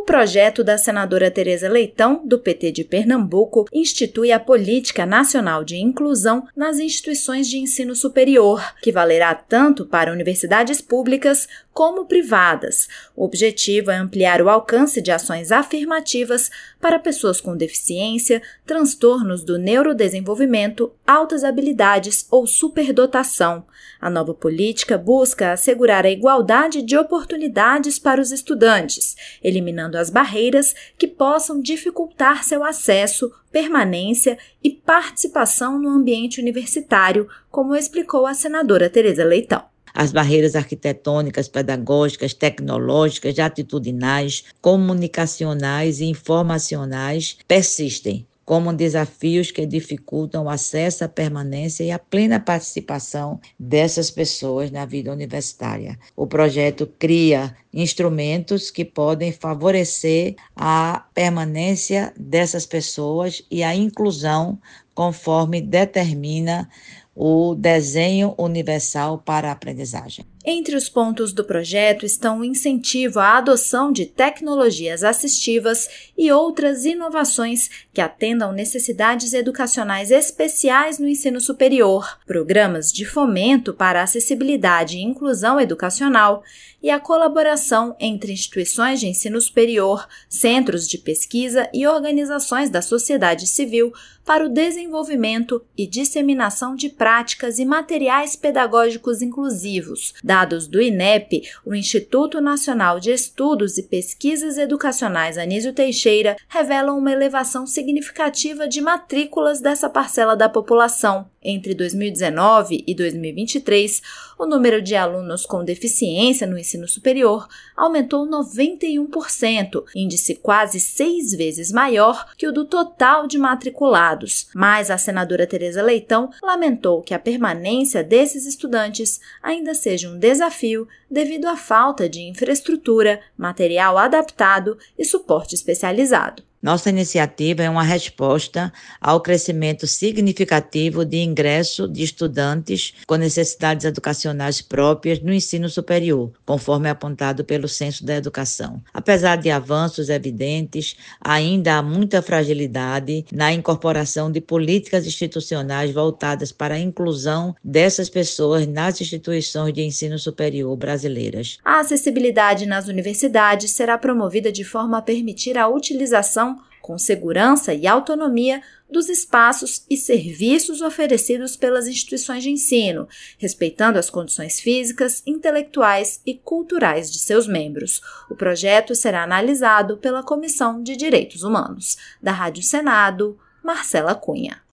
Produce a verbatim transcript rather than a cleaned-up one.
projeto da senadora Tereza Leitão, do P T de Pernambuco, institui a Política Nacional de Inclusão nas instituições de ensino superior, que valerá tanto para universidades públicas como privadas. O objetivo é ampliar o alcance de ações afirmativas para pessoas com deficiência, transtornos do neurodesenvolvimento, altas habilidades ou superdotação. A nova política busca assegurar a igualdade de oportunidades para os estudantes, eliminando as barreiras que possam dificultar seu acesso, permanência e participação no ambiente universitário, como explicou a senadora Tereza Leitão. As barreiras arquitetônicas, pedagógicas, tecnológicas, atitudinais, comunicacionais e informacionais persistem como desafios que dificultam o acesso à permanência e à plena participação dessas pessoas na vida universitária. O projeto cria instrumentos que podem favorecer a permanência dessas pessoas e a inclusão conforme determina o desenho universal para a aprendizagem. Entre os pontos do projeto estão o incentivo à adoção de tecnologias assistivas e outras inovações que atendam necessidades educacionais especiais no ensino superior, programas de fomento para a acessibilidade e inclusão educacional e a colaboração entre instituições de ensino superior, centros de pesquisa e organizações da sociedade civil para o desenvolvimento e disseminação de práticas e materiais pedagógicos inclusivos. Dados do INEP, o Instituto Nacional de Estudos e Pesquisas Educacionais Anísio Teixeira, revelam uma elevação significativa de matrículas dessa parcela da população. Entre dois mil e dezenove e dois mil e vinte e três, o número de alunos com deficiência no ensino superior aumentou noventa e um por cento, índice quase seis vezes maior que o do total de matriculados. Mas a senadora Tereza Leitão lamentou que a permanência desses estudantes ainda seja um desafio devido à falta de infraestrutura, material adaptado e suporte especializado. Nossa iniciativa é uma resposta ao crescimento significativo de ingresso de estudantes com necessidades educacionais próprias no ensino superior, conforme apontado pelo Censo da Educação. Apesar de avanços evidentes, ainda há muita fragilidade na incorporação de políticas institucionais voltadas para a inclusão dessas pessoas nas instituições de ensino superior brasileiras. A acessibilidade nas universidades será promovida de forma a permitir a utilização com segurança e autonomia dos espaços e serviços oferecidos pelas instituições de ensino, respeitando as condições físicas, intelectuais e culturais de seus membros. O projeto será analisado pela Comissão de Direitos Humanos. Da Rádio Senado, Marcela Cunha.